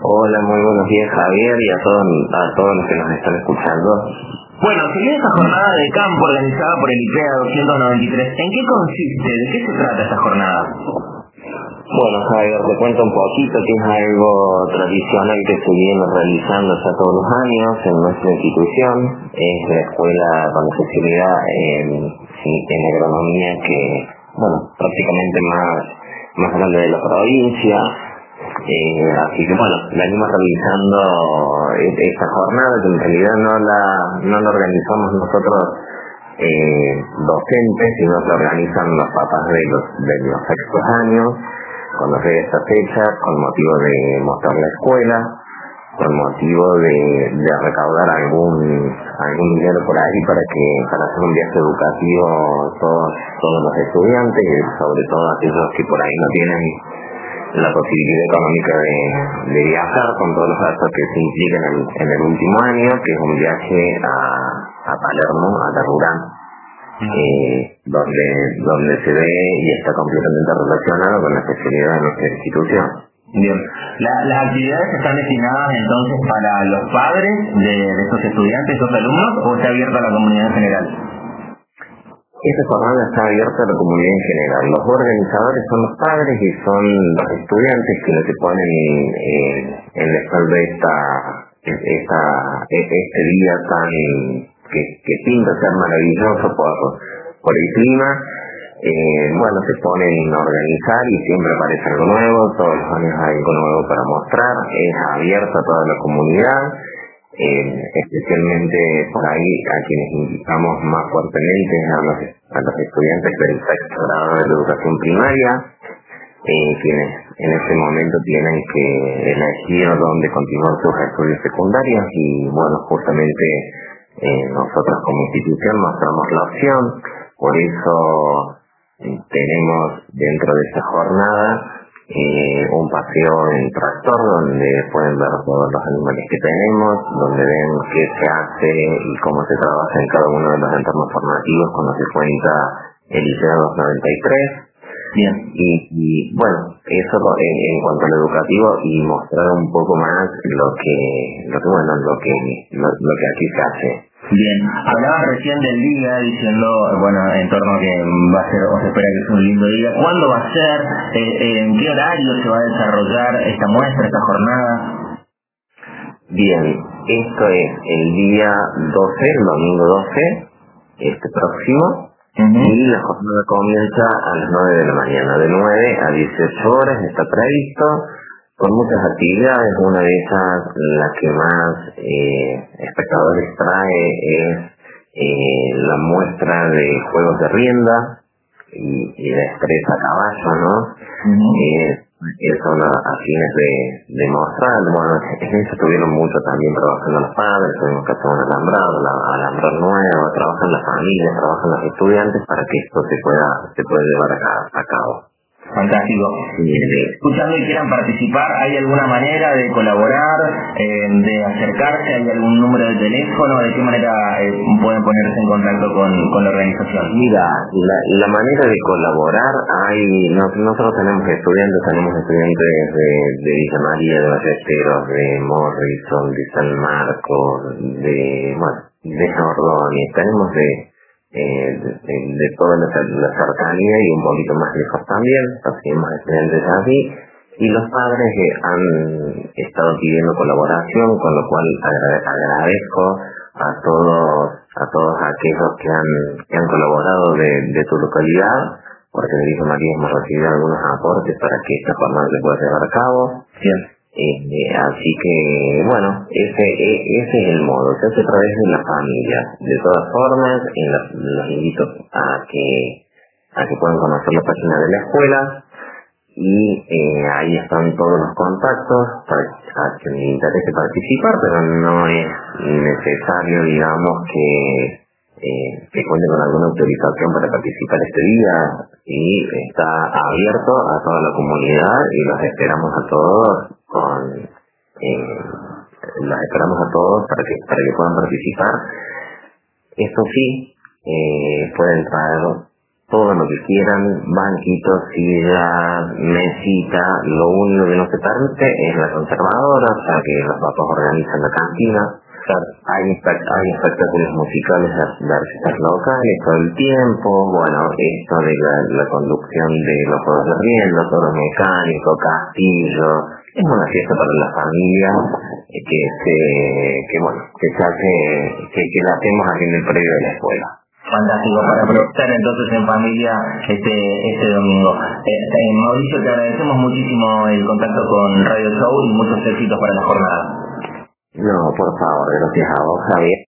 Hola, muy buenos días Javier y a todos los que nos están escuchando. Bueno, seguí esta jornada de campo organizada por el IPEA 293. ¿En qué consiste? ¿De qué se trata esta jornada? Bueno, Javier, te cuento un poquito que es algo tradicional que se viene realizando ya todos los años en nuestra institución. Es la escuela con especialidad en agronomía que, bueno, prácticamente más grande de la provincia. Así que bueno, la venimos realizando esta jornada, que en realidad no la organizamos nosotros docentes, sino que organizan los papás de los sextos años, cuando llega esta fecha, con motivo de mostrar la escuela, con motivo de recaudar algún dinero por ahí para hacer un viaje educativo todos los estudiantes, y sobre todo aquellos que por ahí no tienen la posibilidad económica de viajar, con todos los gastos que se implican en el último año, que es un viaje a Palermo, a Tarurán, donde se ve y está completamente relacionado con la especialidad de nuestra institución. Bien. ¿Las actividades están destinadas entonces para los padres de estos estudiantes, estos alumnos, o está abierta a la comunidad en general? Esta jornada está abierta a la comunidad en general. Los organizadores son los padres y son los estudiantes quienes se ponen en la espalda este día tan que pinta ser maravilloso por el clima. Bueno, se ponen a organizar y siempre aparece algo nuevo, todos los años hay algo nuevo para mostrar. Es abierta a toda la comunidad. Especialmente por ahí a quienes invitamos más fuertemente a los estudiantes del sexto grado de la educación primaria, quienes en este momento tienen que elegir dónde continuar sus estudios secundarios, y bueno, justamente nosotros como institución mostramos la opción. Por eso tenemos dentro de esta jornada un paseo en tractor donde pueden ver todos los animales que tenemos, donde ven qué se hace y cómo se trabaja en cada uno de los entornos formativos cuando se cuenta el IPEA 293. Bien. Y bueno, eso en cuanto al educativo, y mostrar un poco más lo que aquí se hace. Bien, hablabas recién del día diciendo, bueno, en torno a que va a ser, o se espera que sea un lindo día. ¿Cuándo va a ser? ¿En qué horario se va a desarrollar esta muestra, esta jornada? Bien, esto es el día 12, el domingo 12, este próximo, y la jornada comienza a las 9 de la mañana, de 9 a 18 horas está previsto, con muchas actividades. Una de ellas, la que más espectadores trae, es la muestra de juegos de rienda y destreza a caballo, ¿no? Son a fines de mostrar. Bueno, en eso estuvieron mucho también trabajando los padres, tuvimos que hacer un alambrado nuevo, trabajan las familias, trabajan los estudiantes para que esto se pueda llevar a cabo. Fantástico. Escuchando y quieran participar, ¿hay alguna manera de colaborar, de acercarse? ¿Hay algún número de teléfono? ¿De qué manera pueden ponerse en contacto con la organización? Mira, la manera de colaborar, nosotros tenemos estudiantes de Villa María, de Ballesteros, de Morrison, de San Marcos, de Ordóñez, tenemos de toda la cercanía y un poquito más lejos también, recibimos estudiantes así, y los padres han estado pidiendo colaboración, con lo cual agradezco a todos aquellos que han colaborado de tu localidad, porque de Villa María hemos recibido algunos aportes para que esta jornada se pueda llevar a cabo. Bien. Así que, bueno, ese es el modo, se hace a través de la familia. De todas formas, los invito a que puedan conocer la página de la escuela, y ahí están todos los contactos para quien le interese participar, pero no es necesario, digamos, que cuente con alguna autorización para participar este día, y está abierto a toda la comunidad y los esperamos a todos para que puedan participar. Esto sí, pueden traer todo lo que quieran, banquitos, sillas, mesita. Lo único que no se permite es la conservadora, o sea que los papás organizan la cantina. Hay espectáculos musicales de artistas locales todo el tiempo. Bueno, esto de la conducción de los juegos de rienda, toros mecánicos, castillos. Es una fiesta para la familia que la hacemos aquí en el predio de la escuela. Fantástico, para aprovechar entonces en familia este domingo. Mauricio, te agradecemos muchísimo el contacto con Radio Show y muchos éxitos para la jornada. No, por favor, gracias a vos, Javier.